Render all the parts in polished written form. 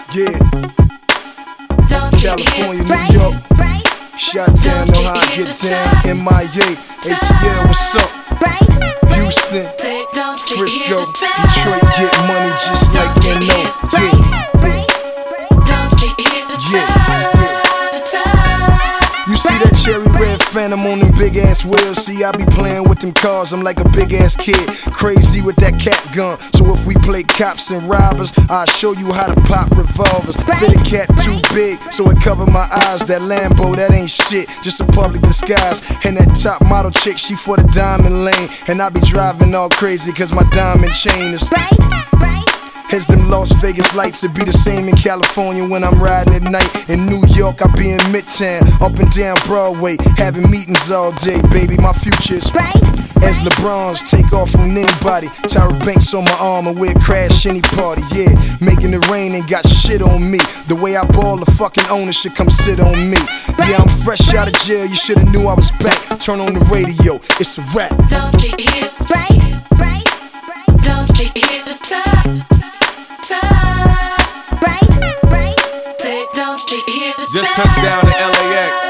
Yeah, California, New York, Chi-Town, know how I get down. MIA, ATL, what's up? Houston, Frisco, Detroit, get money just like NO. Yeah. You see that cherry red Phantom on them big ass wheels. See, I be playing with them cars, I'm like a big ass kid, crazy with that cat gun. So if we play cops and robbers, I'll show you how to pop revolvers. Fit a cat too big, so it cover my eyes. That Lambo, that ain't shit, just a public disguise. And that top model chick, she for the diamond lane. And I be driving all crazy cause my diamond chain is as them Las Vegas lights, it be the same in California when I'm riding at night. In New York, I be in Midtown, up and down Broadway, having meetings all day, baby, my future's as LeBron's, take off on anybody. Tyra Banks on my arm and we'll crash any party, yeah. Making it rain ain't got shit on me. The way I ball, the fucking owner should come sit on me. Yeah, I'm fresh out of jail, you shoulda knew I was back. Turn on the radio, it's a rap. Don't you hear? Don't you hear the time? Just touched down to LAX.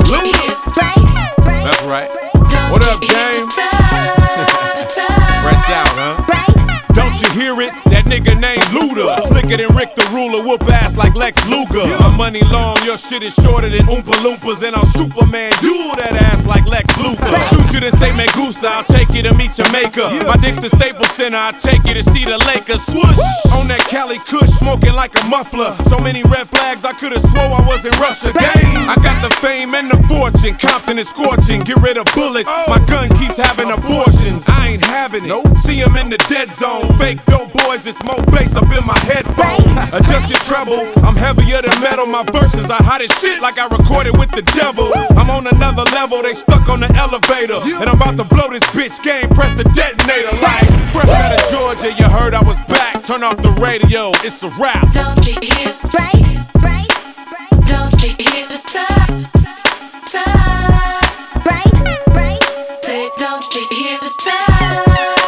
That's right. What up, gang? Fresh out, huh? Don't you hear it? That nigga named Luda, slicker than Rick the Ruler, whoop ass like Lex Luger. My money long, your shit is shorter than Oompa Loompas, and I'm Superman, you that ass like Lex Luger. Shoot you to say me gusta, I'll take you to meet Jamaica. My dick's the Staples Center, I'll take you to see the Lakers. Swoosh! On that Cali Kush, smoking like a muffler. So many red flags, I could've swore I was in Russia. Dang! I got the fame and the fortune, Compton is scorching, get rid of bullets. My gun keeps having abortions, I ain't having it. See him in the dead zone. Fake dope boys, it's more bass up in my headphones. Adjust your treble, I'm heavier than metal. My verses are hot as shit, like I recorded with the devil. I'm on another level, they stuck on the elevator, and I'm about to blow this bitch game, press the detonator. Like fresh out of Georgia, you heard I was back. Turn off the radio, it's a rap. Don't you hear? Don't you hear the time? Say, don't you hear the time?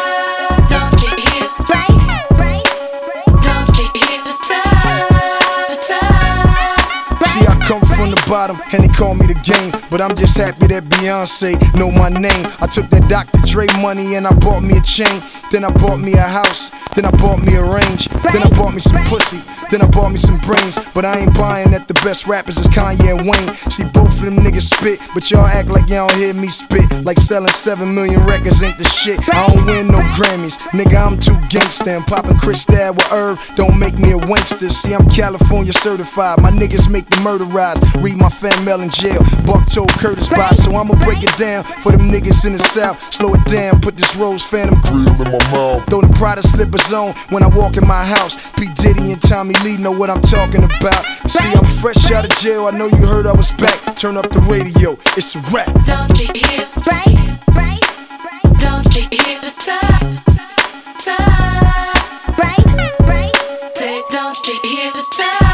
Bottom, and they call me the game, but I'm just happy that Beyonce know my name. I took that Dr. Dre money and I bought me a chain. Then I bought me a house, then I bought me a range. Then I bought me some pussy, then I bought me some brains. But I ain't buying that the best rappers is Kanye and Wayne. See, both of them niggas spit, but y'all act like y'all don't hear me spit. Like selling 7 million records ain't the shit. I don't win no Grammys, nigga, I'm too gangsta. And popping Cristal with Irv don't make me a wankster. See, I'm California certified, my niggas make the murder rise. Read my fan mail in jail, Buck told Curtis by. So I'ma break it down for them niggas in the South. Slow it down, put this Rose Phantom cream in my mouth. Throw the Prada slippers on when I walk in my house. P. Diddy and Tommy Lee know what I'm talking about. See, I'm fresh out of jail, I know you heard I was back. Turn up the radio, it's a rap. Don't you hear? Don't you hear the time? Say, don't you hear the time?